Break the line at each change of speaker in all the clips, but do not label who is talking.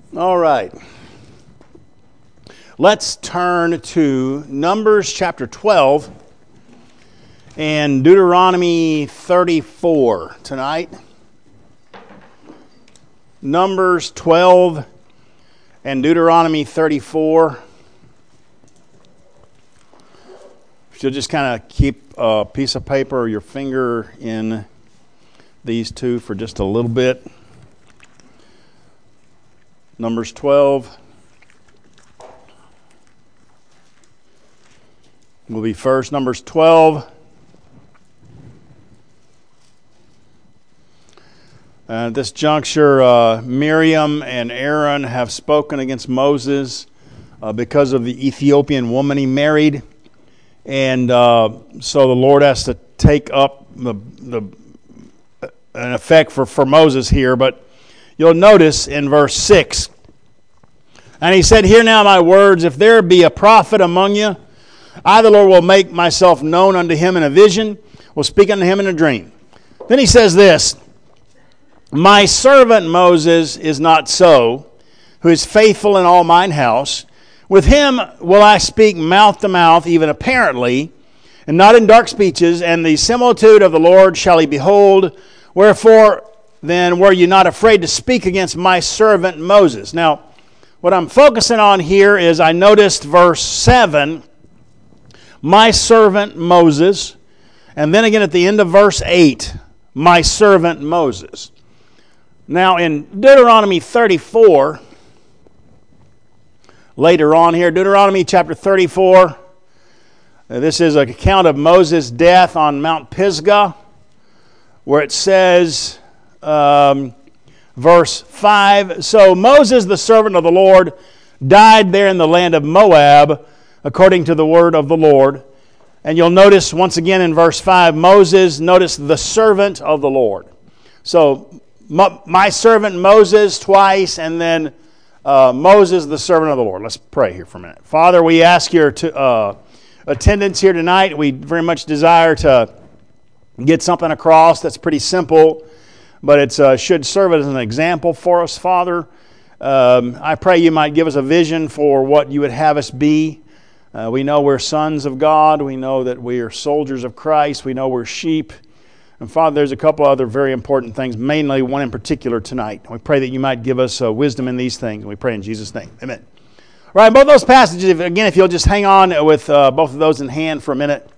All right. Let's turn to Numbers chapter 12 and Deuteronomy 34 tonight. Numbers 12 and Deuteronomy 34. If you'll just kind of keep a piece of paper or your finger in these two for just a little bit. Numbers 12 will be first. Numbers 12. At this juncture, Miriam and Aaron have spoken against Moses because of the Ethiopian woman he married. And so the Lord has to take up an effect for Moses here. But you'll notice in verse 6, and he said, "Hear now my words, if there be a prophet among you, I the Lord will make myself known unto him in a vision, will speak unto him in a dream." Then he says this, "My servant Moses is not so, who is faithful in all mine house. With him will I speak mouth to mouth, even apparently, and not in dark speeches, and the similitude of the Lord shall he behold. Wherefore then were you not afraid to speak against my servant Moses?" Now, what I'm focusing on here is I noticed verse 7, my servant Moses, and then again at the end of verse 8, my servant Moses. Now in Deuteronomy 34, later on here, Deuteronomy chapter 34, this is an account of Moses' death on Mount Pisgah, where it says, verse 5, "So Moses, the servant of the Lord, died there in the land of Moab, according to the word of the Lord." And you'll notice once again in verse 5, Moses, notice the servant of the Lord. So my servant Moses twice, and then Moses, the servant of the Lord. Let's pray here for a minute. Father, we ask your attendance here tonight. We very much desire to get something across that's pretty simple, but it should serve as an example for us, Father. I pray you might give us a vision for what you would have us be. We know we're sons of God. We know that we are soldiers of Christ. We know we're sheep. And Father, there's a couple other very important things, mainly one in particular tonight. We pray that you might give us wisdom in these things. And we pray in Jesus' name. Amen. All right, both those passages, again, if you'll just hang on with both of those in hand for a minute.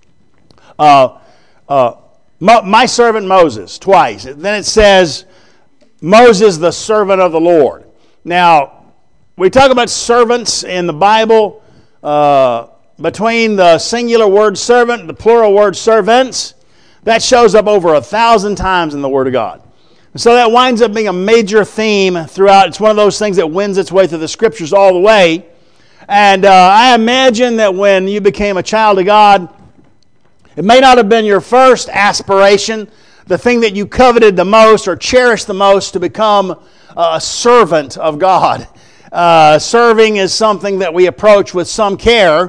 My servant Moses, twice. Then it says, Moses, the servant of the Lord. Now, we talk about servants in the Bible. Between the singular word servant and the plural word servants, that shows up over 1,000 times in the Word of God. And so that winds up being a major theme throughout. It's one of those things that wins its way through the Scriptures all the way. And I imagine that when you became a child of God, it may not have been your first aspiration, the thing that you coveted the most or cherished the most, to become a servant of God. Serving is something that we approach with some care,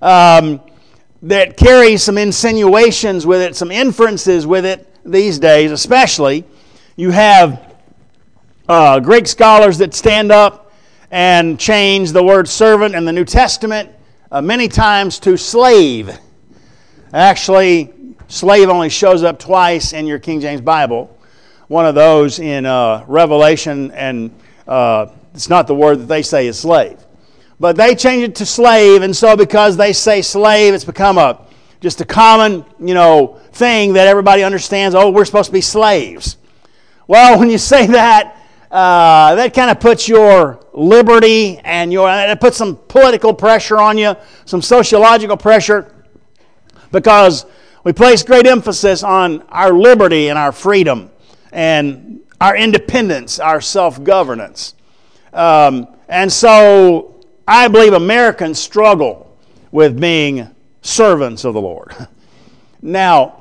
that carries some insinuations with it, some inferences with it these days especially. You have Greek scholars that stand up and change the word servant in the New Testament many times to slave. Actually, slave only shows up twice in your King James Bible. One of those in Revelation, and it's not the word that they say is slave. But they change it to slave, and so because they say slave, it's become just a common, thing that everybody understands. Oh, we're supposed to be slaves. Well, when you say that, that kind of puts your liberty and it puts some political pressure on you, some sociological pressure, because we place great emphasis on our liberty and our freedom and our independence, our self-governance. And so I believe Americans struggle with being servants of the Lord. Now,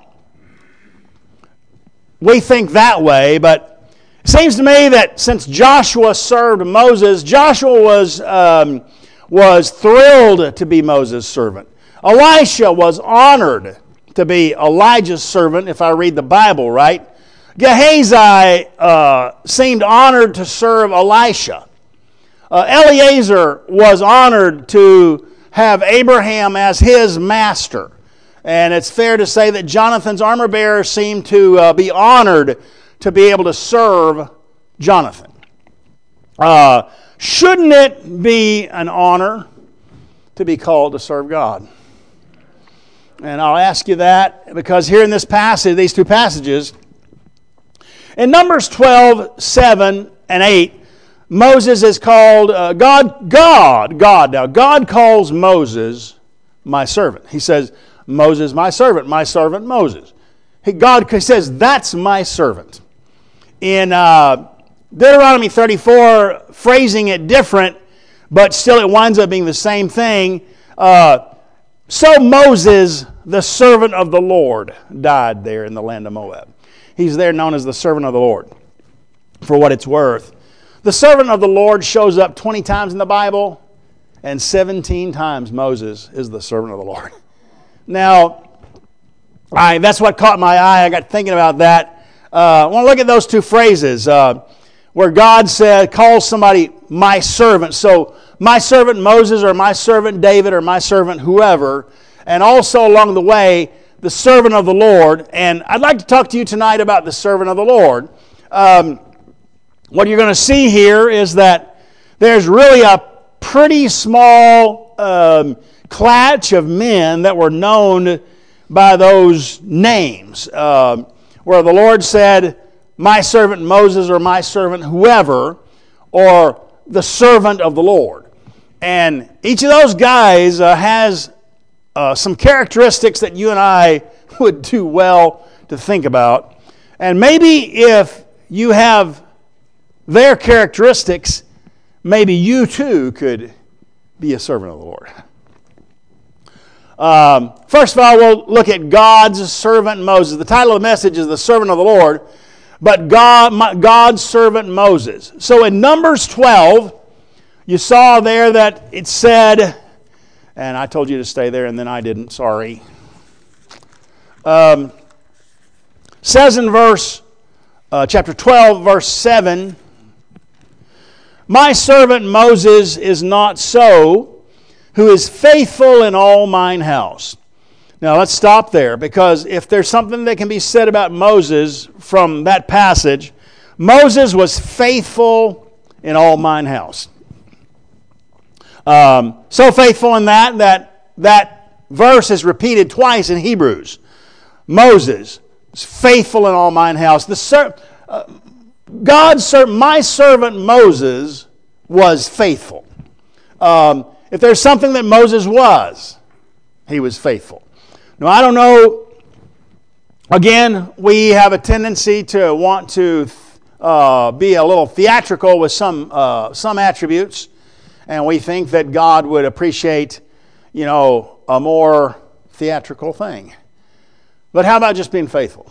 we think that way, but it seems to me that since Joshua served Moses, Joshua was thrilled to be Moses' servant. Elisha was honored to be Elijah's servant, if I read the Bible right. Gehazi seemed honored to serve Elisha. Eliezer was honored to have Abraham as his master. And it's fair to say that Jonathan's armor bearer seemed to be honored to be able to serve Jonathan. Shouldn't it be an honor to be called to serve God? And I'll ask you that because here in this passage, these two passages, in Numbers 12, 7, and 8, Moses is called, God calls Moses my servant. He says, Moses, my servant Moses. God says, that's my servant. In Deuteronomy 34, phrasing it different, but still it winds up being the same thing. So Moses, the servant of the Lord, died there in the land of Moab. He's there known as the servant of the Lord, for what it's worth. The servant of the Lord shows up 20 times in the Bible, and 17 times Moses is the servant of the Lord. Now, that's what caught my eye. I got thinking about that. I want to look at those two phrases where God calls somebody my servant. So, my servant Moses or my servant David or my servant whoever, and also along the way, the servant of the Lord. And I'd like to talk to you tonight about the servant of the Lord. What you're going to see here is that there's really a pretty small clutch of men that were known by those names, where the Lord said, my servant Moses or my servant whoever, or the servant of the Lord. And each of those guys has some characteristics that you and I would do well to think about. And maybe if you have their characteristics, maybe you too could be a servant of the Lord. First of all, we'll look at God's servant Moses. The title of the message is The Servant of the Lord, but God's servant Moses. So in Numbers 12, you saw there that it said, and I told you to stay there and then I didn't, sorry. Says in chapter 12, verse 7, my servant Moses is not so, who is faithful in all mine house. Now let's stop there, because if there's something that can be said about Moses from that passage, Moses was faithful in all mine house. So faithful in that verse is repeated twice in Hebrews. Moses is faithful in all mine house. My servant Moses was faithful. If there's something that Moses was, he was faithful. Now, I don't know, again, we have a tendency to want to be a little theatrical with some attributes, and we think that God would appreciate, a more theatrical thing. But how about just being faithful?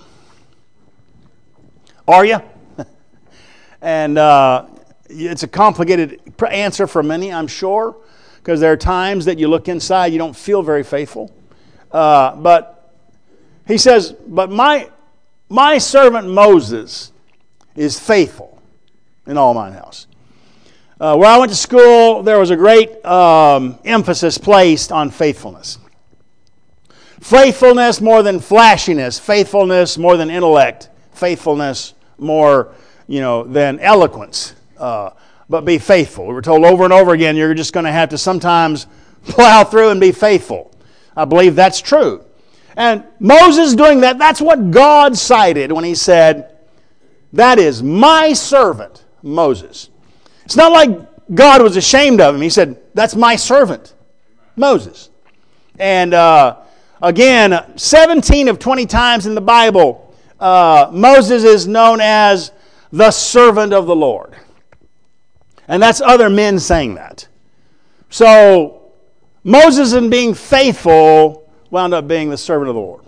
Are you? And it's a complicated answer for many, I'm sure, because there are times that you look inside, you don't feel very faithful. But he says, but my servant Moses is faithful in all mine house. Where I went to school, there was a great emphasis placed on faithfulness. Faithfulness more than flashiness. Faithfulness more than intellect. Faithfulness more, than eloquence. But be faithful. We were told over and over again, you're just going to have to sometimes plow through and be faithful. I believe that's true. And Moses doing that, that's what God cited when he said, that is my servant, Moses. It's not like God was ashamed of him. He said, that's my servant, Moses. And again, 17 of 20 times in the Bible, Moses is known as the servant of the Lord. And that's other men saying that. So, Moses in being faithful wound up being the servant of the Lord.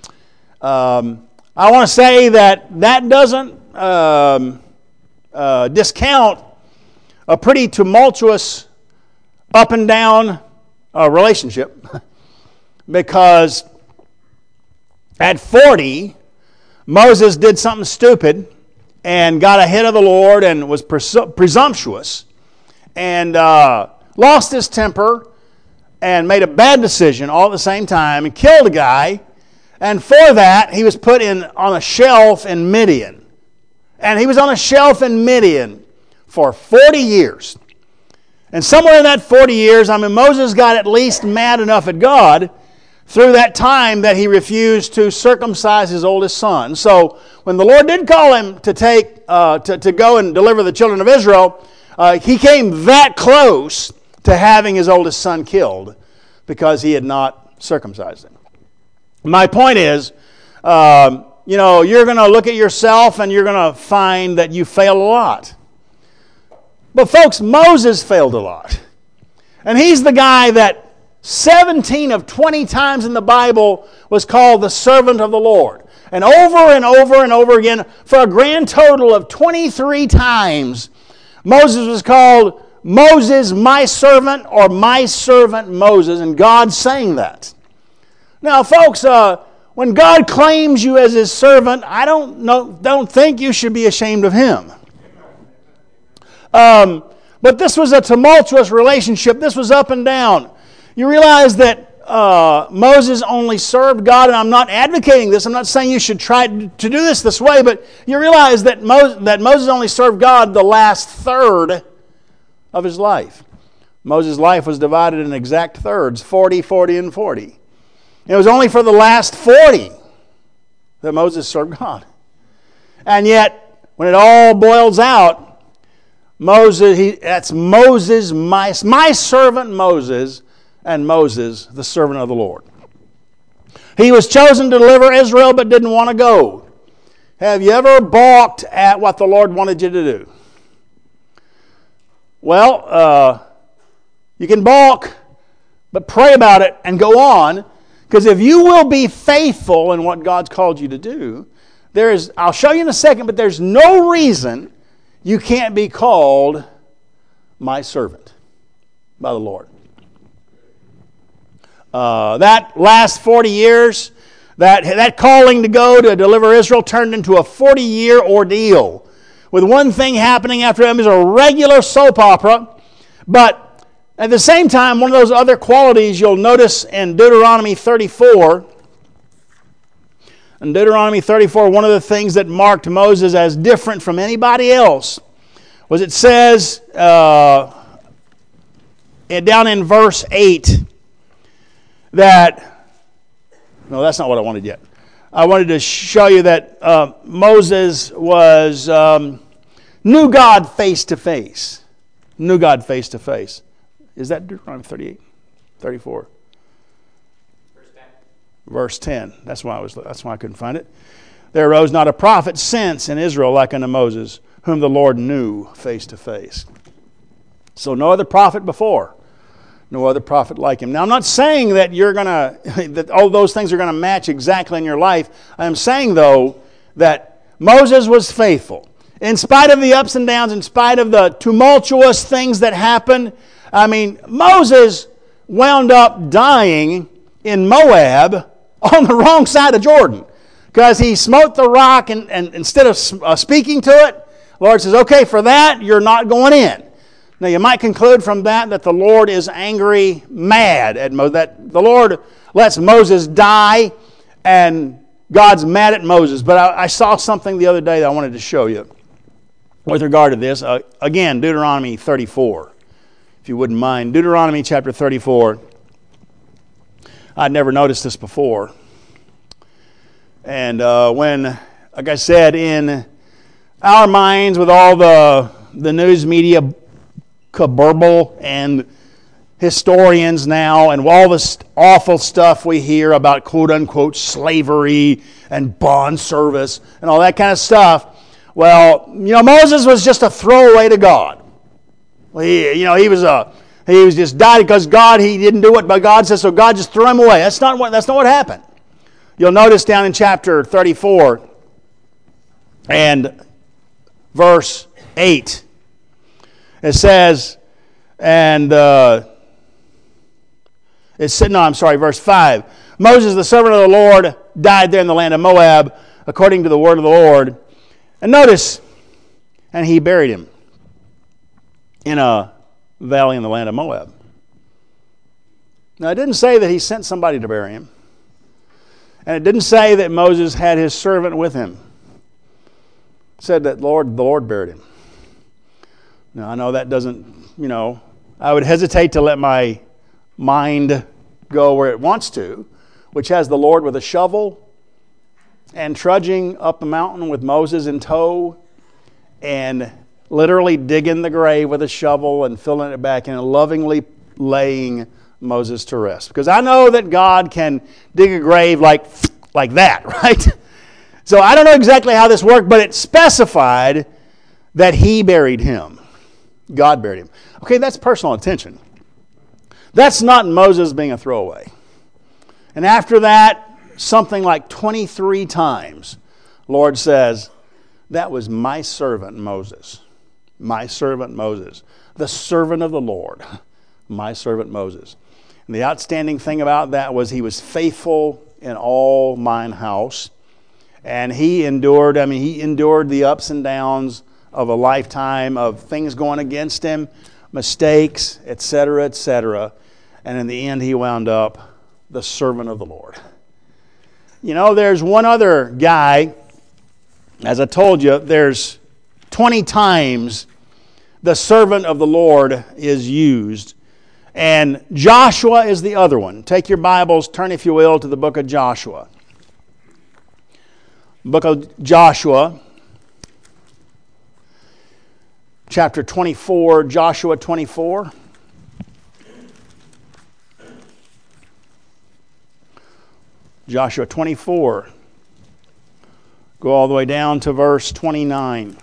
I want to say that doesn't discount a pretty tumultuous up and down relationship, because at 40, Moses did something stupid and got ahead of the Lord and was presumptuous and lost his temper and made a bad decision all at the same time and killed a guy. And for that, he was put on a shelf in Midian. And he was on a shelf in Midian for 40 years. And somewhere in that 40 years, Moses got at least mad enough at God through that time that he refused to circumcise his oldest son. So when the Lord did call him to go and deliver the children of Israel, he came that close to having his oldest son killed because he had not circumcised him. My point is, you're going to look at yourself and you're going to find that you failed a lot. But folks, Moses failed a lot. And he's the guy that 17 of 20 times in the Bible was called the servant of the Lord. And over again, for a grand total of 23 times, Moses was called Moses, my servant, or my servant Moses, and God's saying that. Now, folks, when God claims you as His servant, I don't think you should be ashamed of Him. But this was a tumultuous relationship. This was up and down. You realize that Moses only served God, and I'm not advocating this. I'm not saying you should try to do this way, but you realize that Moses only served God the last third of his life. Moses' life was divided in exact thirds, 40, 40, and 40. It was only for the last 40 that Moses served God. And yet, when it all boils out, that's Moses, my servant Moses, and Moses, the servant of the Lord. He was chosen to deliver Israel but didn't want to go. Have you ever balked at what the Lord wanted you to do? Well, you can balk, but pray about it and go on. Because if you will be faithful in what God's called you to do, I'll show you in a second, but there's no reason you can't be called my servant by the Lord. That last 40 years, that calling to go to deliver Israel turned into a 40-year ordeal, with one thing happening after another. It was a regular soap opera, but at the same time, one of those other qualities you'll notice in Deuteronomy 34. In Deuteronomy 34, one of the things that marked Moses as different from anybody else was it says down in verse 8 that, no, that's not what I wanted yet. I wanted to show you that Moses knew God face to face. Knew God face to face. Is that Deuteronomy 38? 34? Verse 10. That's why I couldn't find it. There arose not a prophet since in Israel like unto Moses, whom the Lord knew face to face. So no other prophet before. No other prophet like him. Now I'm not saying that that all those things are going to match exactly in your life. I am saying though that Moses was faithful. In spite of the ups and downs, in spite of the tumultuous things that happened, Moses wound up dying in Moab on the wrong side of Jordan because he smote the rock and instead of speaking to it, the Lord says, okay, for that, you're not going in. Now, you might conclude from that the Lord is angry, mad at Moses, that the Lord lets Moses die and God's mad at Moses. But I saw something the other day that I wanted to show you with regard to this. Again, Deuteronomy 34. If you wouldn't mind. Deuteronomy chapter 34. I'd never noticed this before. And when, like I said, in our minds with all the news media burble and historians now and all this awful stuff we hear about quote-unquote slavery and bond service and all that kind of stuff, well, Moses was just a throwaway to God. He was just died because he didn't do what God says, so God just threw him away. That's not what happened. You'll notice down in chapter 34 and verse 8, it says, verse 5. Moses, the servant of the Lord, died there in the land of Moab, according to the word of the Lord. And notice, and he buried him in a valley in the land of Moab. Now, it didn't say that he sent somebody to bury him. And it didn't say that Moses had his servant with him. It said that the Lord buried him. Now, I know that doesn't, I would hesitate to let my mind go where it wants to, which has the Lord with a shovel and trudging up a mountain with Moses in tow and literally digging the grave with a shovel and filling it back and lovingly laying Moses to rest. Because I know that God can dig a grave like that, right? So I don't know exactly how this worked, but it specified that he buried him. God buried him. Okay, that's personal intention. That's not Moses being a throwaway. And after that, something like 23 times, Lord says, that was my servant Moses. My servant Moses. The servant of the Lord. My servant Moses. And the outstanding thing about that was he was faithful in all mine house. And he endured the ups and downs of a lifetime of things going against him, mistakes, etc., etc. And in the end, he wound up the servant of the Lord. There's one other guy, as I told you, there's 20 times the servant of the Lord is used. And Joshua is the other one. Take your Bibles, turn if you will to the book of Joshua. Book of Joshua, chapter 24, Joshua 24. Joshua 24. Go all the way down to verse 29.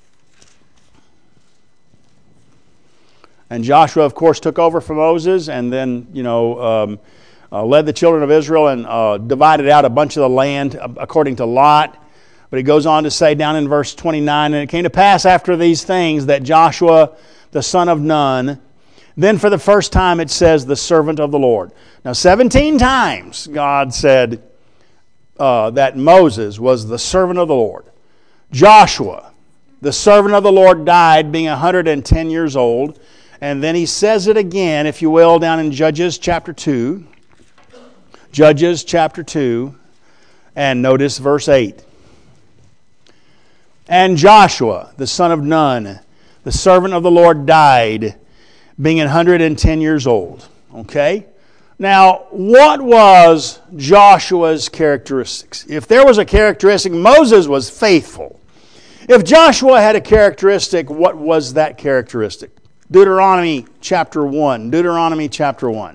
And Joshua, of course, took over from Moses and then, led the children of Israel and divided out a bunch of the land according to Lot. But he goes on to say down in verse 29, and it came to pass after these things that Joshua, the son of Nun, then for the first time it says the servant of the Lord. Now 17 times God said that Moses was the servant of the Lord. Joshua, the servant of the Lord, died being 110 years old. And then he says it again, if you will, down in Judges chapter 2. Judges chapter 2. And notice verse 8. And Joshua, the son of Nun, the servant of the Lord, died, being 110 years old. Okay? Now, what was Joshua's characteristics? If there was a characteristic, Moses was faithful. If Joshua had a characteristic, what was that characteristic? Deuteronomy chapter 1. Deuteronomy chapter 1.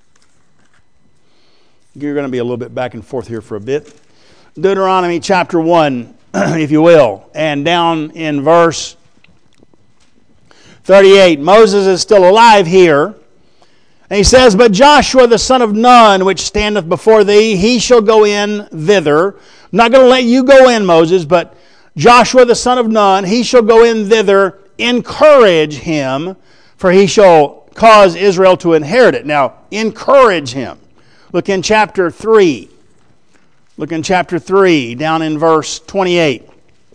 You're going to be a little bit back and forth here for a bit. Deuteronomy chapter 1, if you will. And down in verse 38. Moses is still alive here. And he says, But Joshua the son of Nun, which standeth before thee, he shall go in thither. I'm not going to let you go in, Moses, but Joshua the son of Nun, he shall go in thither, encourage him, for he shall cause Israel to inherit it. Now, encourage him. Look in chapter 3. Look in chapter 3, down in verse 28.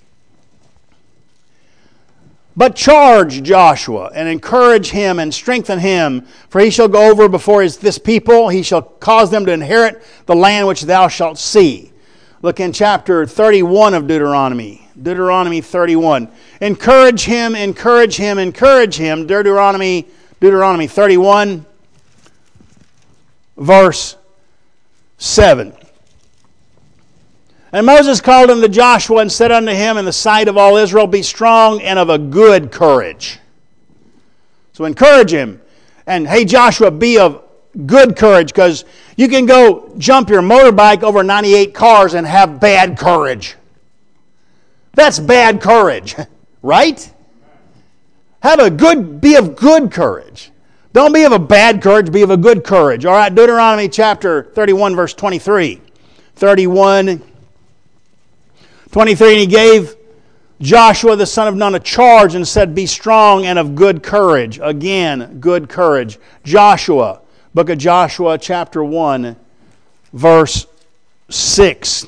But charge Joshua, and encourage him, and strengthen him, for he shall go over before this people. He shall cause them to inherit the land which thou shalt see. Look in chapter 31 of Deuteronomy. Deuteronomy 31. Encourage him, encourage him, encourage him. Deuteronomy 31, verse 7. And Moses called unto Joshua and said unto him in the sight of all Israel, Be strong and of a good courage. So encourage him. And hey Joshua, be of good courage, because you can go jump your motorbike over 98 cars and have bad courage. That's bad courage, right? Be of good courage. Don't be of a bad courage, be of a good courage. All right, Deuteronomy chapter 31, verse 23. 31, 23, and he gave Joshua the son of Nun a charge and said, Be strong and of good courage. Again, good courage. Joshua, book of Joshua, chapter 1, verse 6.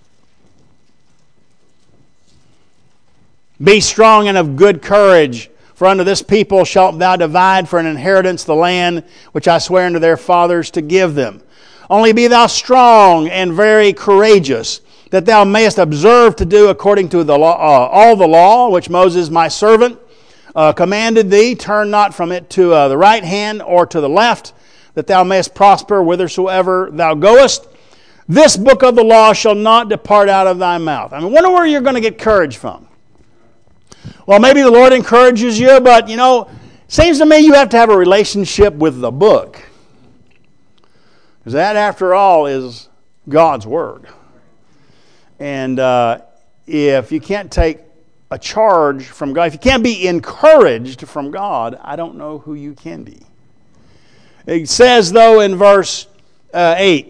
Be strong and of good courage, For unto this people shalt thou divide for an inheritance the land which I swear unto their fathers to give them. Only be thou strong and very courageous, that thou mayest observe to do according to the law, all the law which Moses my servant commanded thee. Turn not from it to the right hand or to the left, that thou mayest prosper whithersoever thou goest. This book of the law shall not depart out of thy mouth. I wonder where you're going to get courage from. Well, maybe the Lord encourages you, but seems to me you have to have a relationship with the book. Because that, after all, is God's Word. And if you can't take a charge from God, if you can't be encouraged from God, I don't know who you can be. It says, though, in verse 8,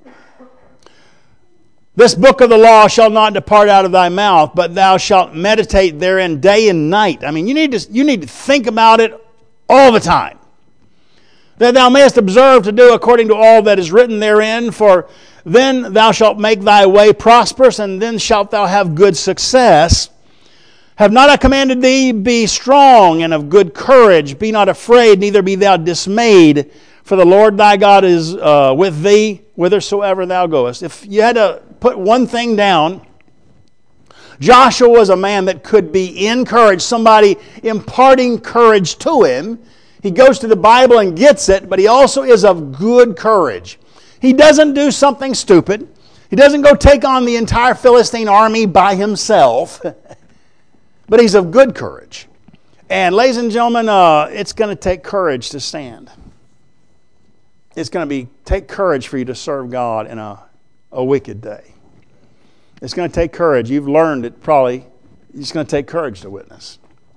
this book of the law shall not depart out of thy mouth, but thou shalt meditate therein day and night. You need to think about it all the time, that thou mayest observe to do according to all that is written therein, for then thou shalt make thy way prosperous, and then shalt thou have good success. Have not I commanded thee, be strong and of good courage, be not afraid, neither be thou dismayed, for the Lord thy God is with thee whithersoever thou goest. If you had to put one thing down, Joshua was a man that could be encouraged, somebody imparting courage to him. He goes to the Bible and gets it, but he also is of good courage. He doesn't do something stupid. He doesn't go take on the entire Philistine army by himself, but he's of good courage. And ladies and gentlemen, it's going to take courage to stand. It's going to take courage for you to serve God in a wicked day. It's going to take courage. You've learned it probably. It's going to take courage to witness.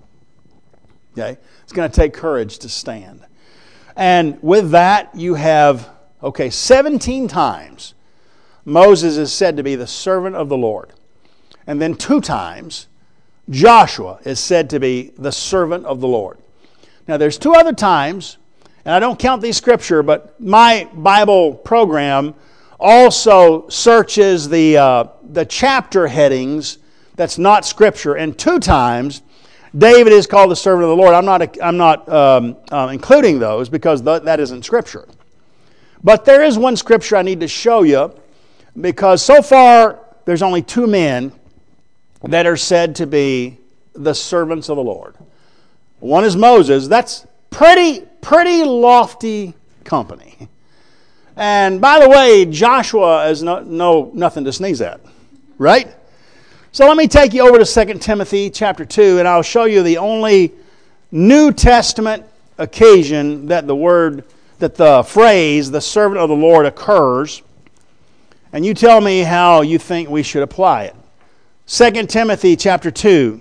Okay? It's going to take courage to stand. And with that, you have, 17 times Moses is said to be the servant of the Lord. And then 2 times Joshua is said to be the servant of the Lord. Now there's 2 other times, and I don't count these scripture, but my Bible program also searches the chapter headings that's not scripture. And 2 times David is called the servant of the Lord. I'm not including those because that isn't scripture. But there is one scripture I need to show you, because so far there's only 2 men that are said to be the servants of the Lord. One is Moses. That's pretty lofty company. And by the way, Joshua is nothing to sneeze at, right? So let me take you over to 2 Timothy chapter 2, and I'll show you the only New Testament occasion that the phrase, the servant of the Lord, occurs. And you tell me how you think we should apply it. 2 Timothy chapter 2.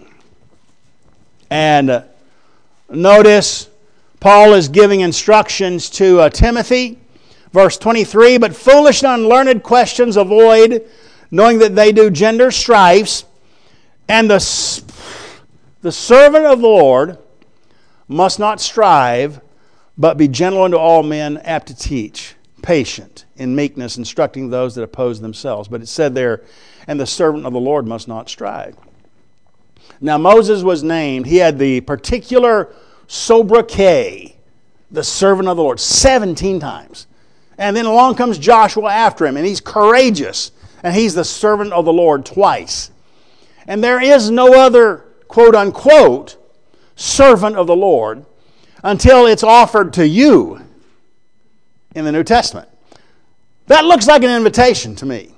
And notice Paul is giving instructions to Timothy. Verse 23, but foolish and unlearned questions avoid, knowing that they do gender strifes. And the servant of the Lord must not strive, but be gentle unto all men, apt to teach, patient, in meekness, instructing those that oppose themselves. But it said there, and the servant of the Lord must not strive. Now Moses was named, he had the particular sobriquet, the servant of the Lord, 17 times. And then along comes Joshua after him, and he's courageous, and he's the servant of the Lord twice. And there is no other, quote-unquote, servant of the Lord until it's offered to you in the New Testament. That looks like an invitation to me.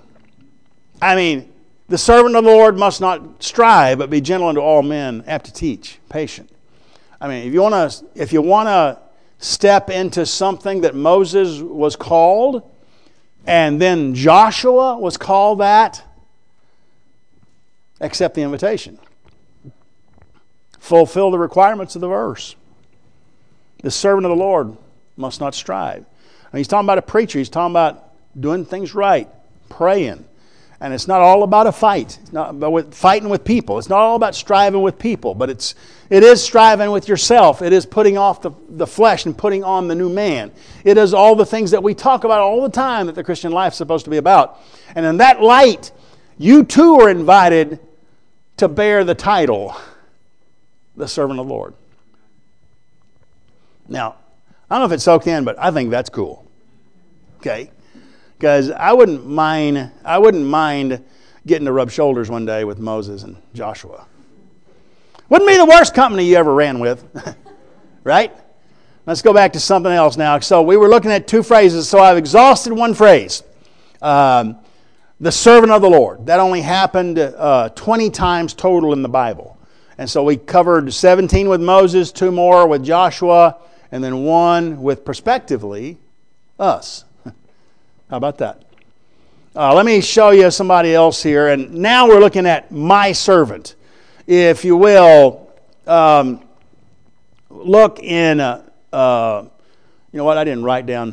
The servant of the Lord must not strive, but be gentle unto all men, apt to teach, patient. If you want to step into something that Moses was called, and then Joshua was called that, accept the invitation. Fulfill the requirements of the verse. The servant of the Lord must not strive. He's talking about a preacher. He's talking about doing things right, praying. And it's not all about a fight. It's not about fighting with people. It's not all about striving with people, but it is striving with yourself. It is putting off the flesh and putting on the new man. It is all the things that we talk about all the time that the Christian life is supposed to be about. And in that light, you too are invited to bear the title, the servant of the Lord. Now, I don't know if it's soaked in, but I think that's cool. Okay? Because I wouldn't mind getting to rub shoulders one day with Moses and Joshua. Wouldn't be the worst company you ever ran with. Right? Let's go back to something else now. So we were looking at two phrases. So I've exhausted one phrase. The servant of the Lord. That only happened 20 times total in the Bible. And so we covered 17 with Moses, 2 more with Joshua, and then 1 with, prospectively, us. How about that? Let me show you somebody else here. And now we're looking at my servant. If you will, look in, you know what, I didn't write down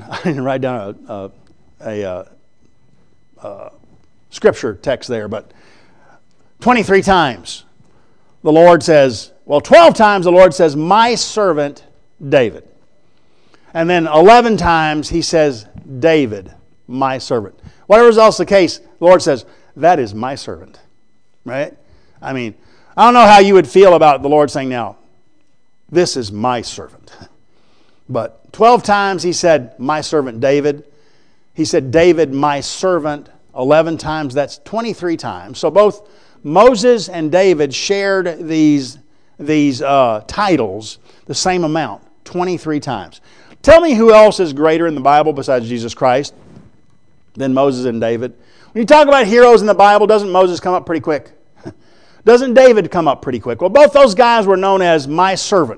a scripture text there, but 23 times the Lord says, 12 times the Lord says, my servant David. And then 11 times he says, David, my servant. Whatever is else the case, the Lord says, that is my servant. Right? I mean, I don't know how you would feel about the Lord saying now, this is my servant. But 12 times he said, my servant David. He said, David, my servant. 11 times, that's 23 times. So both Moses and David shared these titles the same amount, 23 times. Tell me who else is greater in the Bible besides Jesus Christ than Moses and David. When you talk about heroes in the Bible, doesn't Moses come up pretty quick? Doesn't David come up pretty quick? Well, both those guys were known as my servant.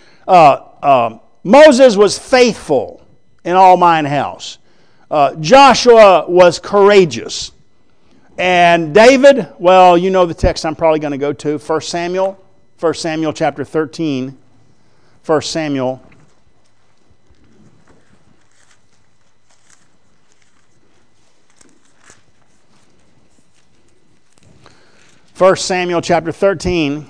Moses was faithful in all mine house. Joshua was courageous. And David, well, you know the text I'm probably going to go to, 1 Samuel chapter 13. 1 Samuel. First Samuel chapter 13.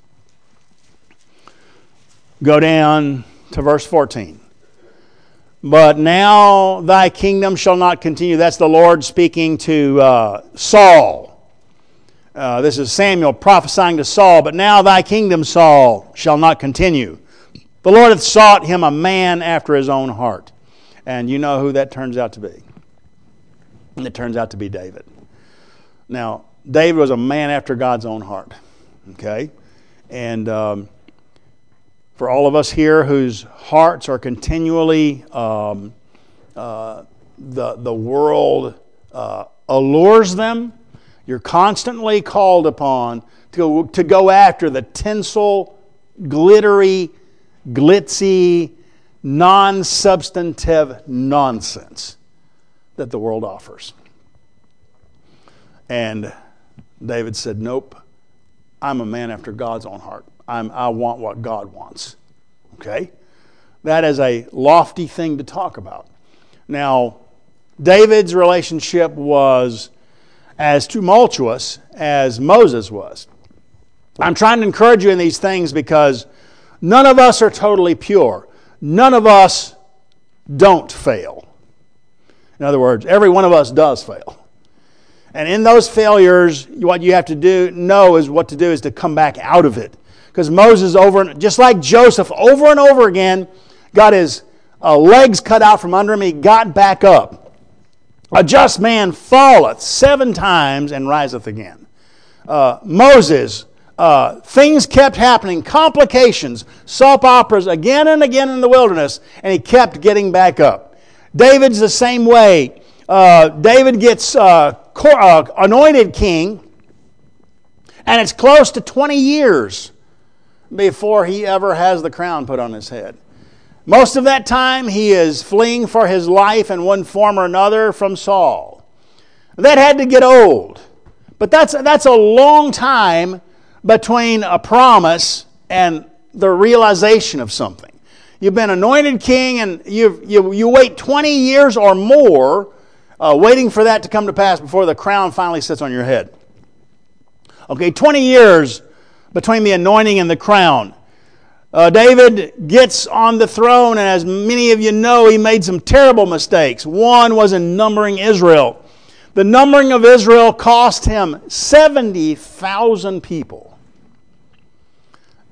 Go down to verse 14. But now thy kingdom shall not continue. That's the Lord speaking to Saul. This is Samuel prophesying to Saul. But now thy kingdom, Saul, shall not continue. The Lord hath sought him a man after his own heart. And you know who that turns out to be. And it turns out to be David. Now, David was a man after God's own heart. Okay? And for all of us here whose hearts are continually, the world allures them, you're constantly called upon to go after the tinsel, glittery, glitzy, non-substantive nonsense that the world offers. And David said, nope, I'm a man after God's own heart. I want what God wants. Okay? That is a lofty thing to talk about. Now, David's relationship was as tumultuous as Moses was. I'm trying to encourage you in these things because none of us are totally pure. None of us don't fail. In other words, every one of us does fail. And in those failures, what you have to know is to come back out of it. Because Moses, just like Joseph, over and over again, got his legs cut out from under him. He got back up. A just man falleth 7 times and riseth again. Moses, things kept happening, complications, soap operas again and again in the wilderness, and he kept getting back up. David's the same way. David gets anointed king, and it's close to 20 years before he ever has the crown put on his head. Most of that time he is fleeing for his life in one form or another from Saul. That had to get old. But that's a long time between a promise and the realization of something. You've been anointed king and you wait 20 years or more waiting for that to come to pass before the crown finally sits on your head. Okay, 20 years between the anointing and the crown. David gets on the throne, and as many of you know, he made some terrible mistakes. One was in numbering Israel. The numbering of Israel cost him 70,000 people.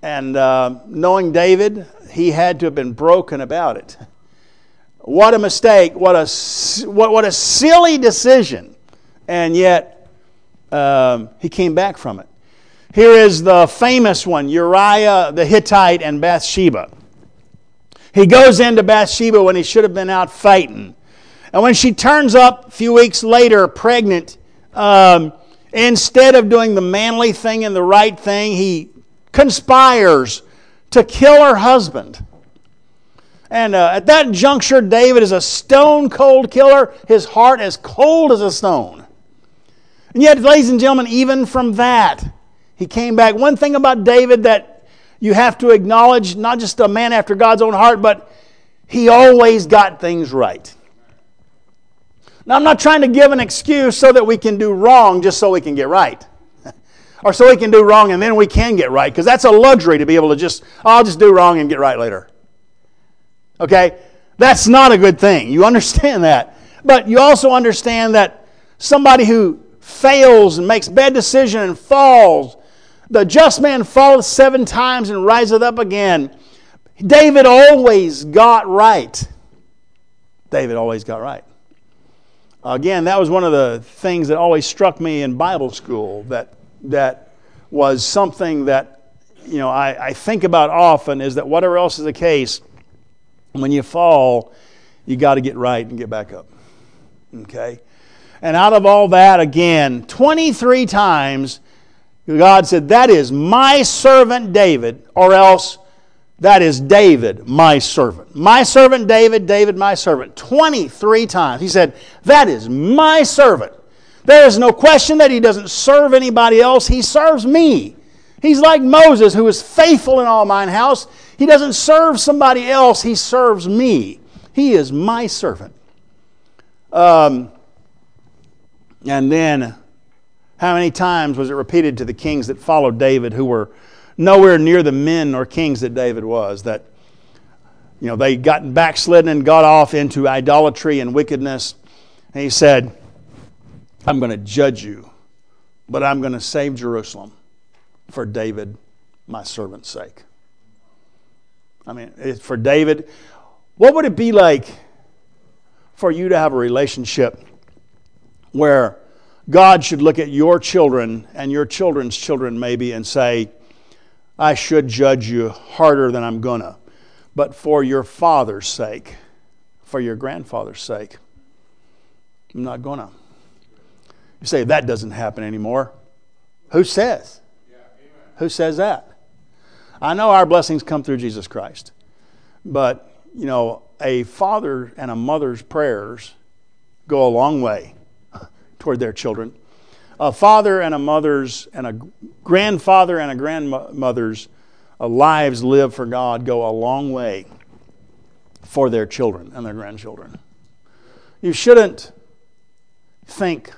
And knowing David, he had to have been broken about it. What a mistake. What a silly decision. And yet, he came back from it. Here is the famous one, Uriah the Hittite and Bathsheba. He goes into Bathsheba when he should have been out fighting. And when she turns up a few weeks later pregnant, instead of doing the manly thing and the right thing, he conspires to kill her husband. And at that juncture, David is a stone-cold killer, his heart as cold as a stone. And yet, ladies and gentlemen, even from that, he came back. One thing about David that you have to acknowledge, not just a man after God's own heart, but he always got things right. Now, I'm not trying to give an excuse so that we can do wrong just so we can get right. Or so we can do wrong and then we can get right. Because that's a luxury to be able to I'll just do wrong and get right later. Okay? That's not a good thing. You understand that. But you also understand that somebody who fails and makes bad decisions and falls, the just man falleth 7 times and riseth up again. David always got right. David always got right. Again, that was one of the things that always struck me in Bible school, that was something that I think about often, is that whatever else is the case, when you fall, you got to get right and get back up. Okay? And out of all that, again, 23 times, God said, that is my servant David, or else that is David, my servant. My servant David, David, my servant. 23 times. He said, that is my servant. There is no question that he doesn't serve anybody else. He serves me. He's like Moses, who is faithful in all mine house. He doesn't serve somebody else. He serves me. He is my servant. And then, how many times was it repeated to the kings that followed David, who were nowhere near the men or kings that David was, that they got backslidden and got off into idolatry and wickedness. And he said, I'm going to judge you, but I'm going to save Jerusalem for David, my servant's sake. I mean, for David, what would it be like for you to have a relationship where God should look at your children and your children's children maybe and say, I should judge you harder than I'm gonna, but for your father's sake, for your grandfather's sake, I'm not gonna. You say, that doesn't happen anymore. Who says? Who says that? I know our blessings come through Jesus Christ, but a father and a mother's prayers go a long way toward their children. A father and a mother's and a grandfather and a grandmother's lives lived for God go a long way for their children and their grandchildren. You shouldn't think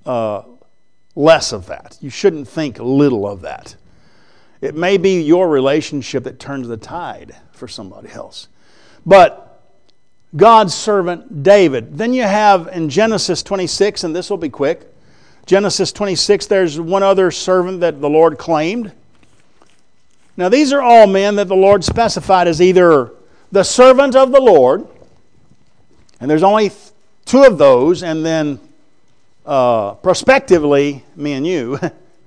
less of that. You shouldn't think little of that. It may be your relationship that turns the tide for somebody else. But God's servant David. Then you have in Genesis 26, and this will be quick. Genesis 26, there's one other servant that the Lord claimed. Now these are all men that the Lord specified as either the servant of the Lord, and there's only 2 of those, and then prospectively, me and you.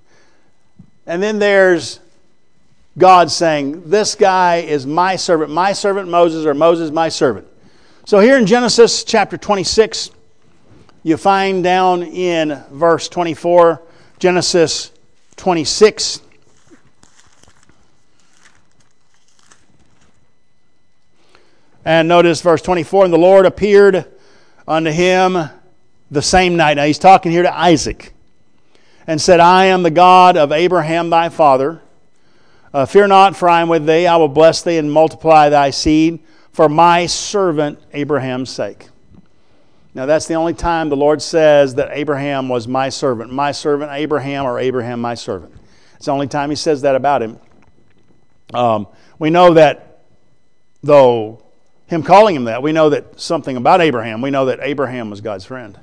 And then there's God saying, this guy is my servant Moses, or Moses my servant. So here in Genesis chapter 26, you find down in verse 24, Genesis 26. And notice verse 24, and the Lord appeared unto him the same night. Now he's talking here to Isaac. And said, I am the God of Abraham thy father. Fear not, for I am with thee. I will bless thee and multiply thy seed for my servant Abraham's sake. Now that's the only time the Lord says that Abraham was my servant Abraham, or Abraham my servant. It's the only time he says that about him. We know that, though him calling him that, we know that something about Abraham. We know that Abraham was God's friend.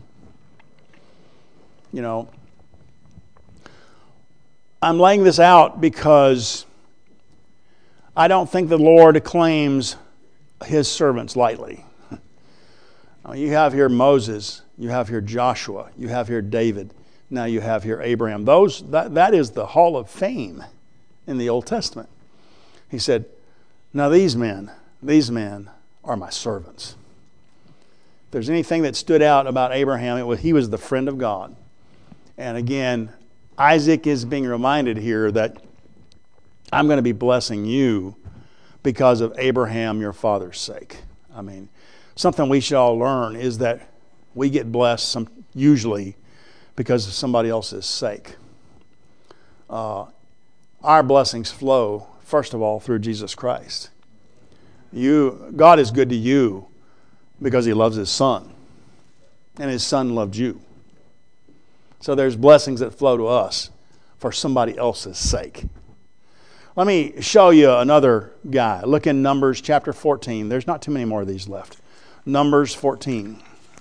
I'm laying this out because I don't think the Lord claims his servants lightly. You have here Moses, you have here Joshua, you have here David, now you have here Abraham. That is the hall of fame in the Old Testament. He said, now these men are my servants. If there's anything that stood out about Abraham, he was the friend of God. And again, Isaac is being reminded here that I'm going to be blessing you because of Abraham, your father's sake. I mean, something we should all learn is that we get blessed usually because of somebody else's sake. Our blessings flow, first of all, through Jesus Christ. God is good to you because he loves his son, and his son loved you. So there's blessings that flow to us for somebody else's sake. Let me show you another guy. Look in Numbers chapter 14. There's not too many more of these left. Numbers 14.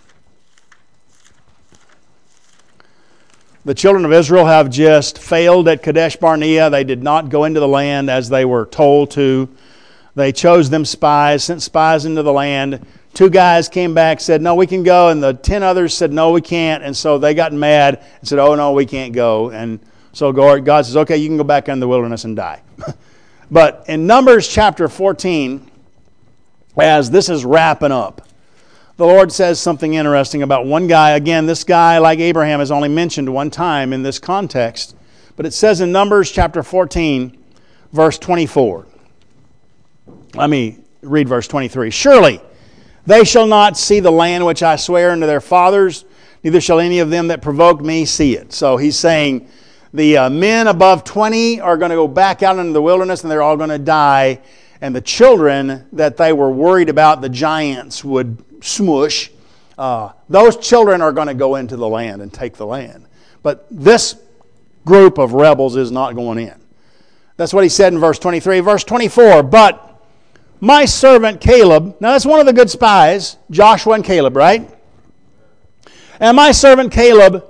The children of Israel have just failed at Kadesh Barnea. They did not go into the land as they were told to. They chose them spies, sent spies into the land. 2 guys came back, said, no, we can go. And the 10 others said, no, we can't. And so they got mad and said, oh, no, we can't go. And so God says, okay, you can go back in the wilderness and die. But in Numbers chapter 14, as this is wrapping up, the Lord says something interesting about one guy. Again, this guy, like Abraham, is only mentioned one time in this context. But it says in Numbers chapter 14, verse 24. Let me read verse 23. Surely they shall not see the land which I swear unto their fathers, neither shall any of them that provoked me see it. So he's saying the men above 20 are going to go back out into the wilderness and they're all going to die. And the children that they were worried about, the giants would smush, those children are going to go into the land and take the land. But this group of rebels is not going in. That's what he said in verse 23. Verse 24, but my servant Caleb, now that's one of the good spies, Joshua and Caleb, right? And my servant Caleb,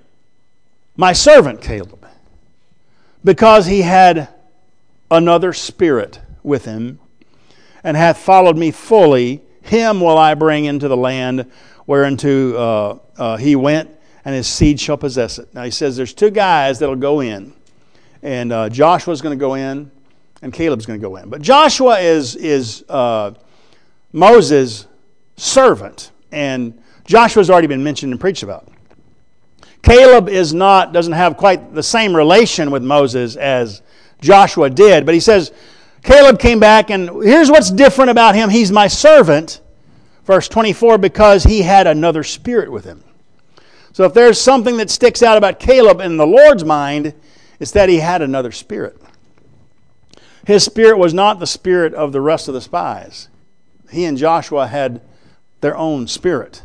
because he had another spirit with him, and hath followed me fully, him will I bring into the land whereinto he went, and his seed shall possess it. Now he says there's 2 guys that'll go in, and Joshua's going to go in, and Caleb's going to go in. But Joshua is Moses' servant, and Joshua's already been mentioned and preached about. Caleb doesn't have quite the same relation with Moses as Joshua did, but he says, Caleb came back, and here's what's different about him. He's my servant, verse 24, because he had another spirit with him. So if there's something that sticks out about Caleb in the Lord's mind, it's that he had another spirit. His spirit was not the spirit of the rest of the spies. He and Joshua had their own spirit.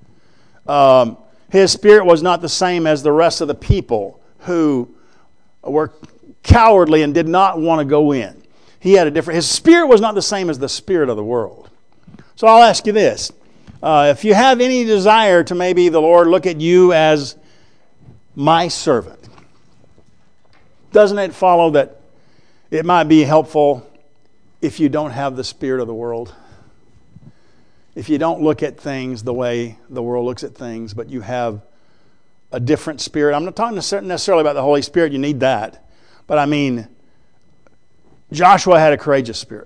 His spirit was not the same as the rest of the people who were cowardly and did not want to go in. His spirit was not the same as the spirit of the world. So I'll ask you this. If you have any desire to maybe the Lord look at you as my servant, doesn't it follow that it might be helpful if you don't have the spirit of the world? If you don't look at things the way the world looks at things, but you have a different spirit. I'm not talking necessarily about the Holy Spirit. You need that. But I mean, Joshua had a courageous spirit.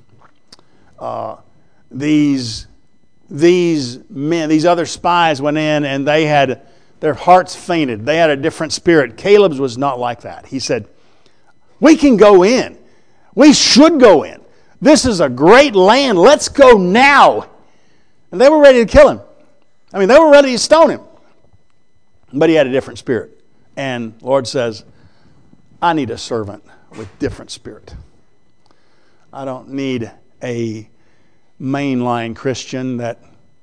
These men, these other spies went in and they had their hearts fainted. They had a different spirit. Caleb's was not like that. He said, we can go in. We should go in. This is a great land. Let's go now. And they were ready to kill him. I mean, they were ready to stone him. But he had a different spirit. And the Lord says, I need a servant with different spirit. I don't need a mainline Christian that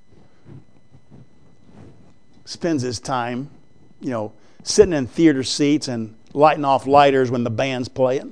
spends his time, sitting in theater seats and lighting off lighters when the band's playing.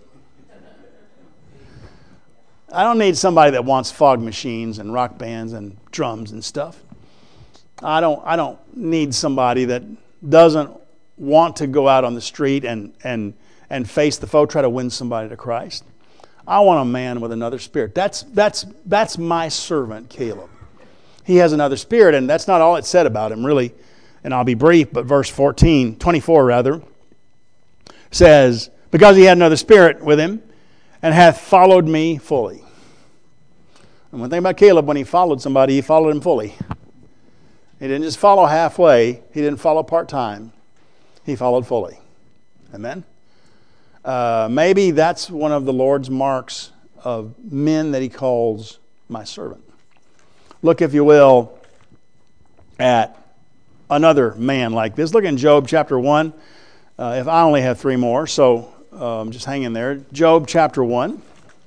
I don't need somebody that wants fog machines and rock bands and drums and stuff. I don't need somebody that doesn't want to go out on the street and face the foe, try to win somebody to Christ. I want a man with another spirit. That's my servant, Caleb. He has another spirit, and that's not all it said about him, really. And I'll be brief, but verse 24 says, because he had another spirit with him, and hath followed me fully. And one thing about Caleb, when he followed somebody, he followed him fully. He didn't just follow halfway. He didn't follow part-time. He followed fully. Amen? Maybe that's one of the Lord's marks of men that he calls my servant. Look, if you will, at another man like this. Look in Job chapter 1. If I only have 3 more, so just hang in there. Job chapter 1.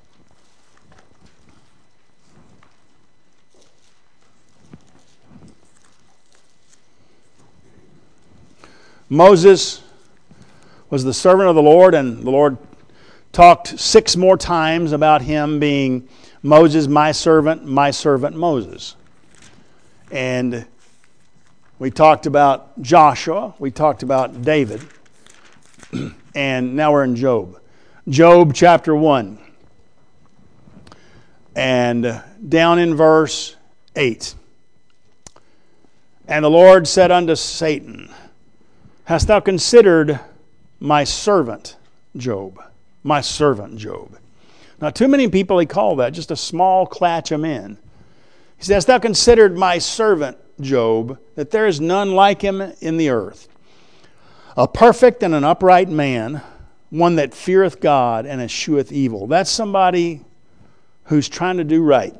Moses was the servant of the Lord, and the Lord talked 6 more times about him being Moses, my servant Moses. And we talked about Joshua, we talked about David, and now we're in Job. Job chapter 1, and down in verse 8. And the Lord said unto Satan, hast thou considered my servant Job? My servant Job. Now, too many people he called that, just a small clutch of men. He says, hast thou considered my servant Job, that there is none like him in the earth, a perfect and an upright man, one that feareth God and escheweth evil. That's somebody who's trying to do right,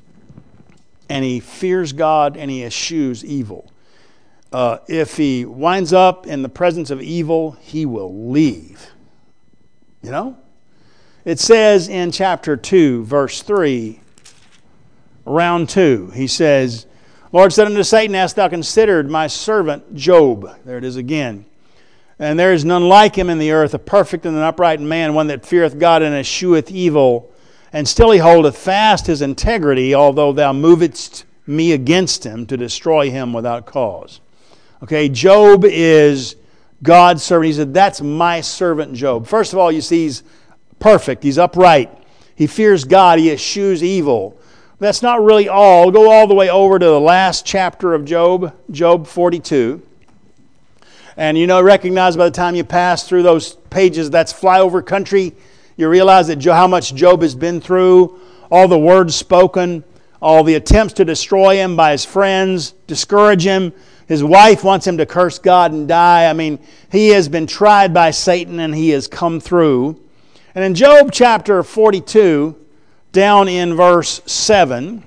and he fears God and he eschews evil. If he winds up in the presence of evil, he will leave. You know? It says in chapter 2, verse 3, round 2, he says, Lord said unto Satan, hast thou considered my servant Job? There it is again. And there is none like him in the earth, a perfect and an upright man, one that feareth God and escheweth evil. And still he holdeth fast his integrity, although thou movest me against him to destroy him without cause. Okay, Job is God's servant. He said, that's my servant Job. First of all, you see he's perfect. He's upright. He fears God. He eschews evil. That's not really all. Go all the way over to the last chapter of Job, Job 42. And recognize by the time you pass through those pages, that's flyover country. You realize that how much Job has been through, all the words spoken, all the attempts to destroy him by his friends, discourage him. His wife wants him to curse God and die. I mean, he has been tried by Satan and he has come through. And in Job chapter 42, down in verse 7,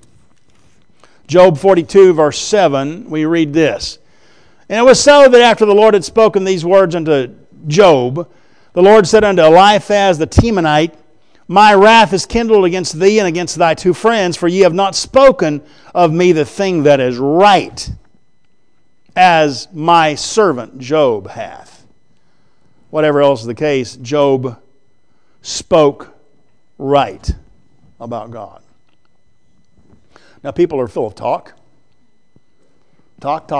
Job 42, verse 7, we read this. And it was so that after the Lord had spoken these words unto Job, the Lord said unto Eliphaz the Temanite, my wrath is kindled against thee and against thy 2 friends, for ye have not spoken of me the thing that is right, as my servant Job hath. Whatever else is the case, Job spoke right about God. Now, people are full of talk. Talk.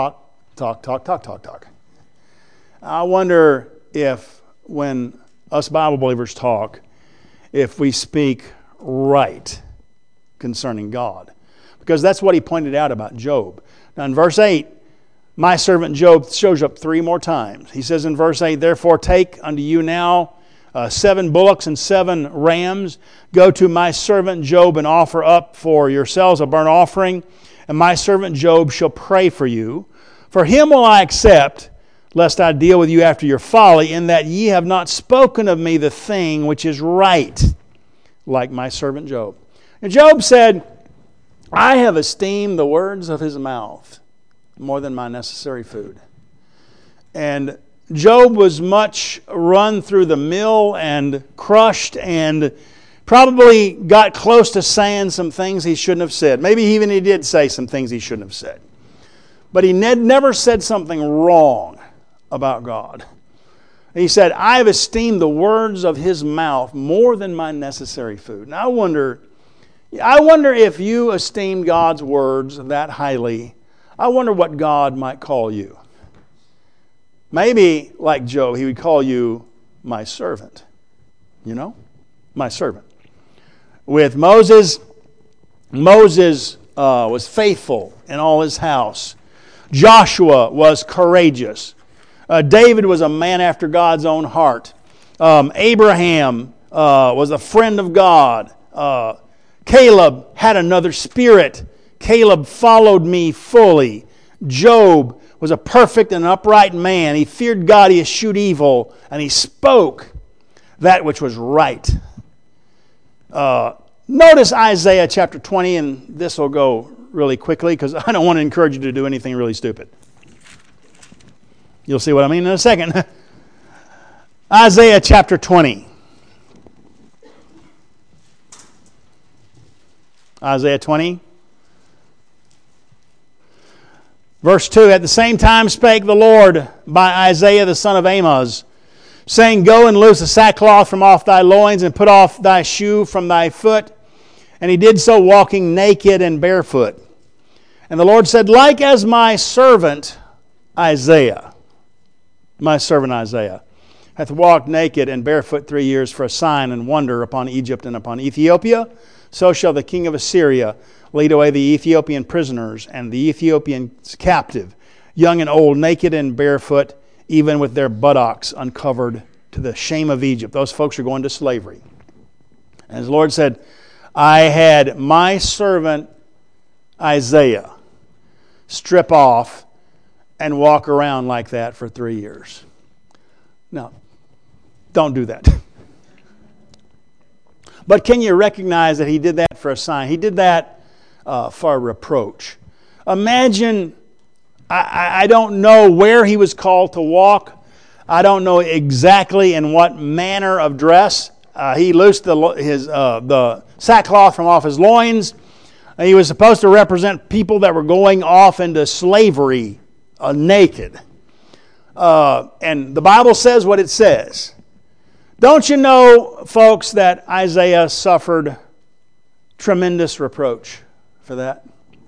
I wonder if when us Bible believers talk, if we speak right concerning God. Because that's what he pointed out about Job. Now in verse 8, my servant Job shows up 3 more times. He says in verse 8, therefore take unto you now 7 bullocks and 7 rams. Go to my servant Job and offer up for yourselves a burnt offering. And my servant Job shall pray for you. For him will I accept, lest I deal with you after your folly, in that ye have not spoken of me the thing which is right, like my servant Job. And Job said, I have esteemed the words of his mouth more than my necessary food. And Job was much run through the mill and crushed and probably got close to saying some things he shouldn't have said. Maybe even he did say some things he shouldn't have said. But he never said something wrong about God. He said, I have esteemed the words of his mouth more than my necessary food. And I wonder if you esteem God's words that highly, I wonder what God might call you. Maybe, like Job, he would call you my servant. My servant. with Moses. Moses was faithful in all his house. Joshua was courageous. David was a man after God's own heart. Abraham was a friend of God. Caleb had another spirit. Caleb followed me fully. Job was a perfect and upright man. He feared God, he eschewed evil, and he spoke that which was right. Notice Isaiah chapter 20, and this will go really quickly because I don't want to encourage you to do anything really stupid. You'll see what I mean in a second. Isaiah chapter 20. Isaiah 20. Verse 2, At the same time spake the Lord by Isaiah the son of Amoz, saying, Go and loose the sackcloth from off thy loins, and put off thy shoe from thy foot. And he did so, walking naked and barefoot. And the Lord said, Like as my servant Isaiah, hath walked naked and barefoot 3 years for a sign and wonder upon Egypt and upon Ethiopia, so shall the king of Assyria lead away the Ethiopian prisoners and the Ethiopian captive, young and old, naked and barefoot, even with their buttocks uncovered, to the shame of Egypt. Those folks are going to slavery. And the Lord said, I had my servant Isaiah strip off and walk around like that for 3 years. Now, don't do that. But can you recognize that he did that for a sign? He did that for a reproach. Imagine, I don't know where he was called to walk. I don't know exactly in what manner of dress. He loosed the sackcloth from off his loins. He was supposed to represent people that were going off into slavery naked. And the Bible says what it says. Don't you know, folks, that Isaiah suffered tremendous reproach for that?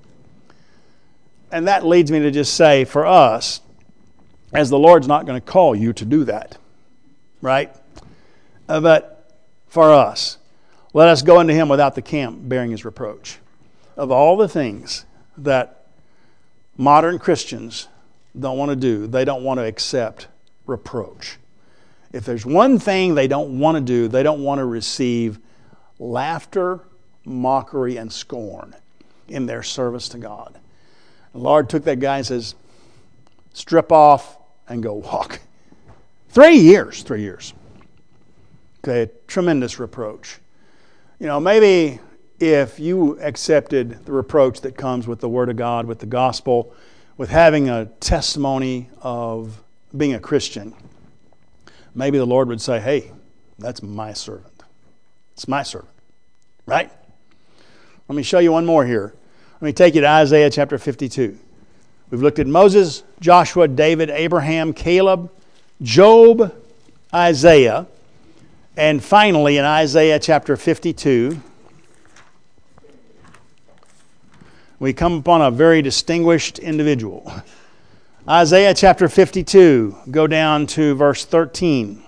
And that leads me to just say, for us, as the Lord's not going to call you to do that, right? But for us, let us go into Him without the camp bearing His reproach. Of all the things that modern Christians don't want to do, they don't want to accept reproach. If there's one thing they don't want to do, they don't want to receive laughter, mockery, and scorn in their service to God. The Lord took that guy and says, strip off and go walk. 3 years. Okay, tremendous reproach. You know, maybe if you accepted the reproach that comes with the Word of God, with the gospel, with having a testimony of being a Christian, maybe the Lord would say, hey, that's my servant. It's my servant. Right? Let me show you one more here. Let me take you to Isaiah chapter 52. We've looked at Moses, Joshua, David, Abraham, Caleb, Job, Isaiah, and finally in Isaiah chapter 52, we come upon a very distinguished individual. Isaiah chapter 52, go down to verse 13.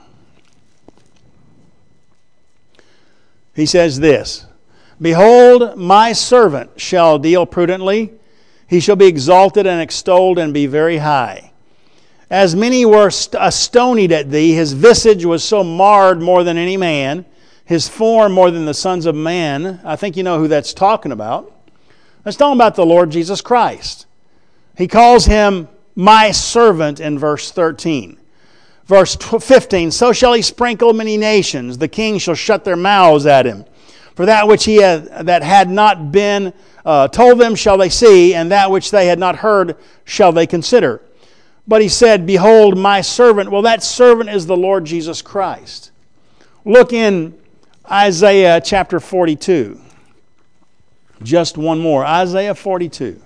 He says this, Behold, my servant shall deal prudently. He shall be exalted and extolled and be very high. As many were astonied at thee, his visage was so marred more than any man, his form more than the sons of men. I think you know who that's talking about. That's talking about the Lord Jesus Christ. He calls him my servant in verse 13. Verse 15, So shall he sprinkle many nations. The kings shall shut their mouths at him. For that which that had not been told them shall they see, and that which they had not heard shall they consider. But he said, Behold, my servant. Well, that servant is the Lord Jesus Christ. Look in Isaiah chapter 42. Just one more. Isaiah 42.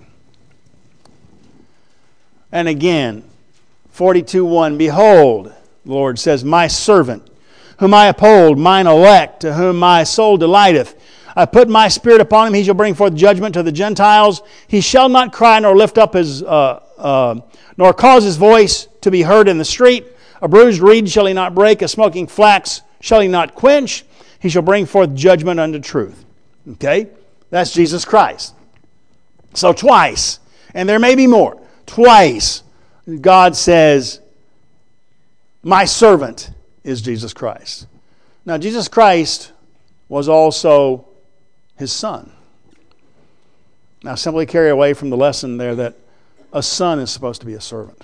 And again, 42:1, Behold, the Lord says, My servant, whom I uphold, mine elect, to whom my soul delighteth. I put my spirit upon him, he shall bring forth judgment to the Gentiles. He shall not cry nor lift up his, nor cause his voice to be heard in the street. A bruised reed shall he not break, a smoking flax shall he not quench. He shall bring forth judgment unto truth. Okay? That's Jesus Christ. So twice, and there may be more, twice God says, my servant is Jesus Christ. Now, Jesus Christ was also his son. Now, simply carry away from the lesson there that a son is supposed to be a servant.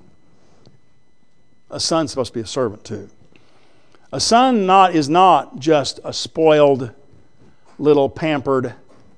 A son's supposed to be a servant too. A son is not just a spoiled, little pampered,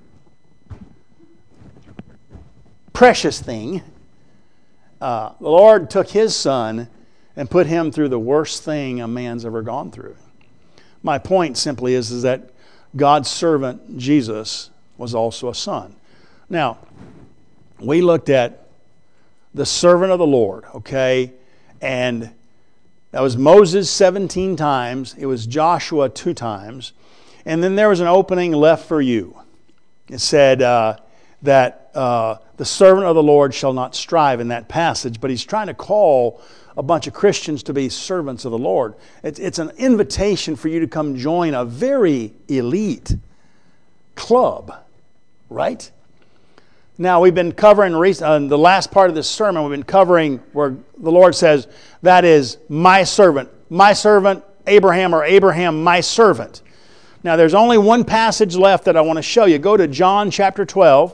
precious thing. The Lord took his son and put him through the worst thing a man's ever gone through. My point simply is that God's servant, Jesus, was also a son. Now, we looked at the servant of the Lord, okay? And that was Moses 17 times. It was Joshua 2 times. And then there was an opening left for you. It said that the servant of the Lord shall not strive in that passage, but he's trying to call a bunch of Christians to be servants of the Lord. It's an invitation for you to come join a very elite club, right? Now, we've been covering the last part of this sermon, we've been covering where the Lord says, that is my servant, Abraham, or Abraham, my servant. Now, there's only one passage left that I want to show you. Go to John chapter 12.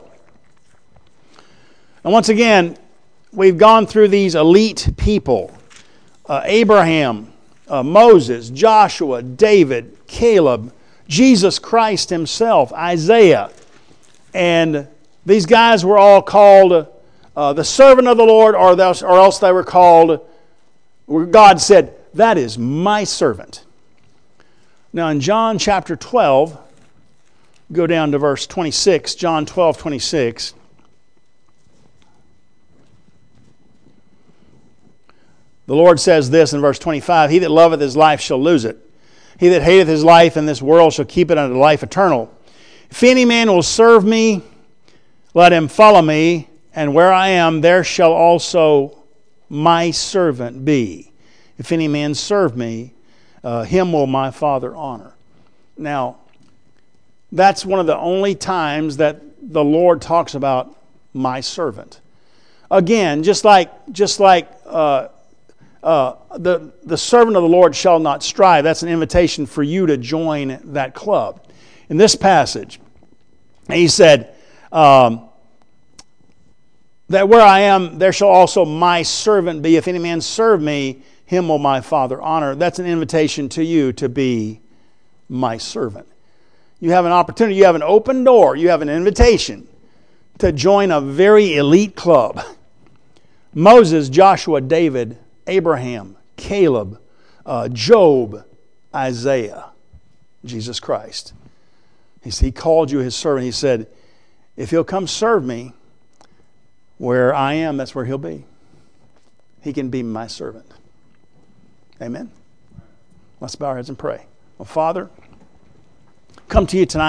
And once again, we've gone through these elite people. Abraham, Moses, Joshua, David, Caleb, Jesus Christ himself, Isaiah. And these guys were all called the servant of the Lord, or else they were called, God said, that is my servant. Now in John chapter 12, go down to verse 26, John 12, 26. The Lord says this in verse 25, he that loveth his life shall lose it. He that hateth his life in this world shall keep it unto life eternal. If any man will serve me, let him follow me, and where I am, there shall also my servant be. If any man serve me, him will my Father honor. Now, that's one of the only times that the Lord talks about my servant. Again, just like the servant of the Lord shall not strive. That's an invitation for you to join that club. In this passage, he said, that where I am, there shall also my servant be. If any man serve me, him will my Father honor. That's an invitation to you to be my servant. You have an opportunity, you have an open door, you have an invitation to join a very elite club. Moses, Joshua, David, Abraham, Caleb, Job, Isaiah, Jesus Christ. He called you his servant. He said, if he'll come serve me, where I am, that's where he'll be. He can be my servant. Amen? Let's bow our heads and pray. Well, Father, come to you tonight.